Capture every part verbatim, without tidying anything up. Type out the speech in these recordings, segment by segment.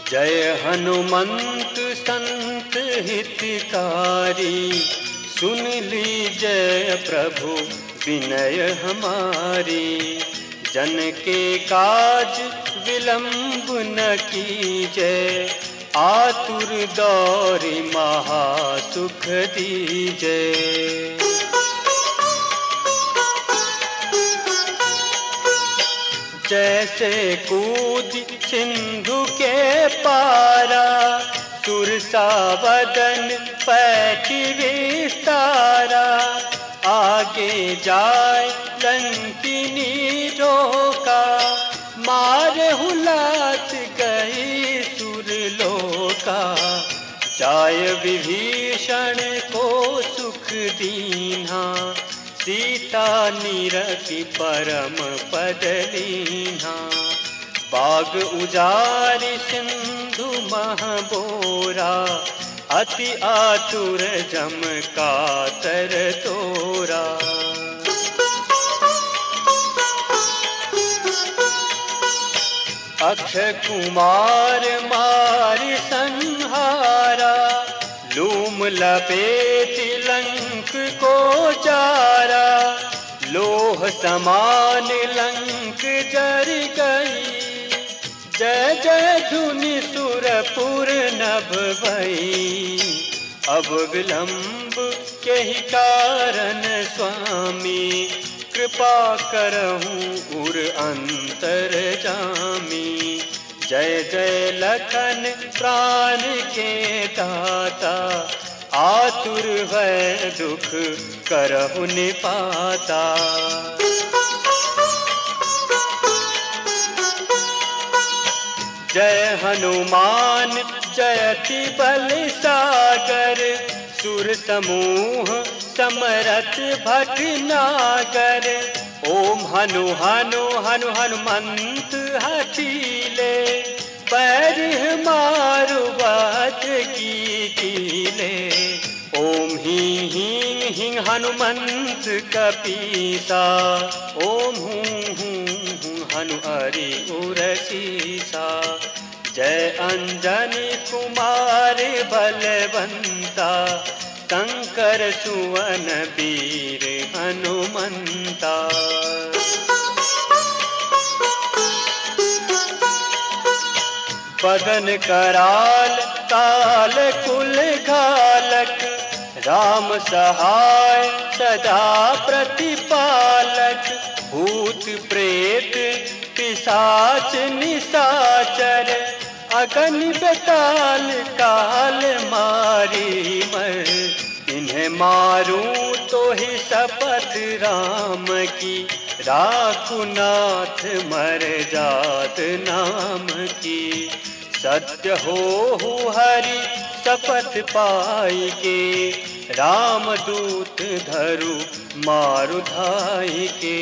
जय हनुमंत संत हितकारी, सुन लीजय प्रभु विनय हमारी। जन के काज विलंब न कीजय, आतुर दौरि महासुख दीजय। जैसे कूद सिंधु के पारा, सुरसा वदन पैठी विस्तारा। आगे जाय लंकिनी रोका, मारहु लात गई सुरलोका। जाय विभीषण को सुख दीन्हा, सीता निरखि परम पद लीन्हा। बाग उजारि सिंधु महबोरा, अति आतुर जम कातर तोरा। अक्षय कुमार मारि संहारा, लूम लपेट लंक को जारा। लोह समान लंक जर गई, जय जय धुनि सुरपुर नभ भई। अब विलंब केहि कारण स्वामी, कृपा करहूँ उर अंतर जामी। जय जय लखन प्राण के दाता, आतुर भय दुख करहु निपाता। जय हनुमान जयति बल सागर, सुर समूह समरथ भटनागर। ओम हनु हनु हनु हनुमंत हठीले, पैरिह मारु बात की कीले। ओम हीं हीं हिं हनुमंत कपीसा, ओम हूं हूं हूं हनु हरि उरसीसा। जय अंजनी कुमार बलवंता, शंकर सुवन वीर हनुमंता। बदन कराल काल कुल घालक, राम सहाय सदा प्रतिपालक। भूत प्रेत पिशाच निशाचर, अगन बेताल काल मारी मर। इन्हें मारूं तो ही शपथ राम की, राखु नाथ मर जात नाम की। सत्य हो हरि शपथ पाई के, राम दूत धरु मारु धाई के।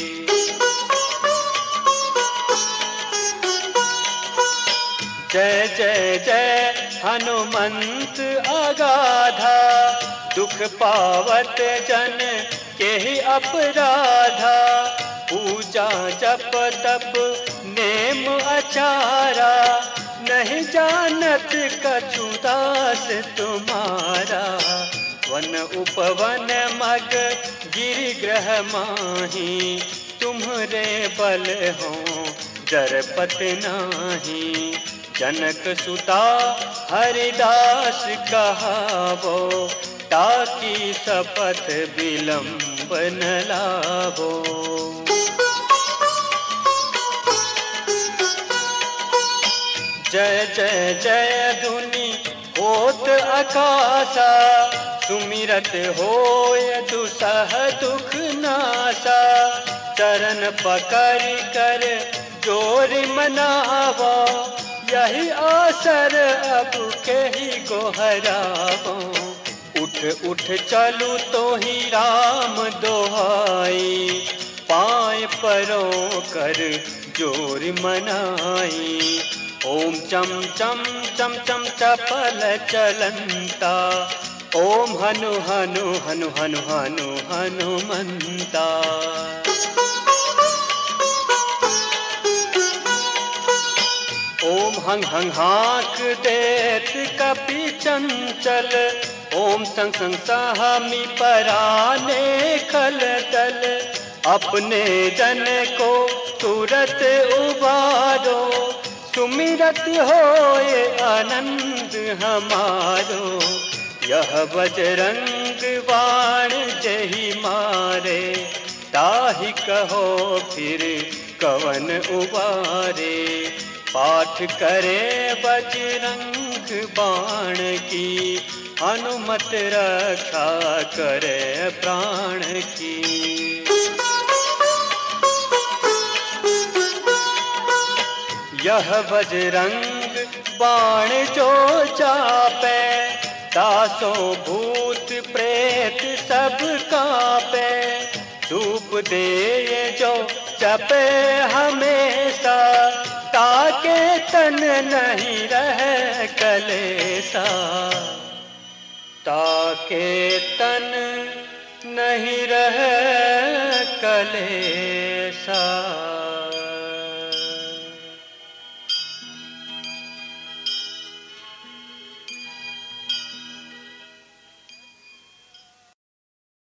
जय जय जय हनुमंत अगाधा, दुख पावत जन केहि अपराधा। पूजा जप तप नेम आचारा, नहीं जानत कछु दास तुम्हारा। वन उपवन मग गिरि ग्रह माही, तुम्हरे बल हो जरपत नाही। जनक सुता हरिदास कहावो, ताकि शपथ विलंब न लावो। जय जय जय धुनि होत आकाशा, सुमिरत होय दुसह दुख नासा। चरण पकड़ कर जोर मनावा, यही आसर अब केहि गोहरावो। उठ उठ चलू तो ही राम दोहाई, पाए परों कर जोर मनाई। ओम चम चम चम चम चपल चलंता, ओम हनु हनु हनु हनु हनु हनुमंता। ओम हंग हंग हाँक देत कपि चंचल, ओम संग संग सहमी पराने खल दल। अपने जन को तुरत उबारो, सुमिरत होए आनंद हमारो। यह बजरंग बाण जही मारे, ताहि कहो फिर कवन उबारे। पाठ करे बजरंग बाण की, हनुमत रक्षा करे प्राण की। यह बजरंग बाण जो चापे, दासों भूत प्रेत सब कांपे। धूप दे जो जपे हमेशा, ताके तन नहीं रहे कलेसा। ताके तन नहीं रहे कलेसा।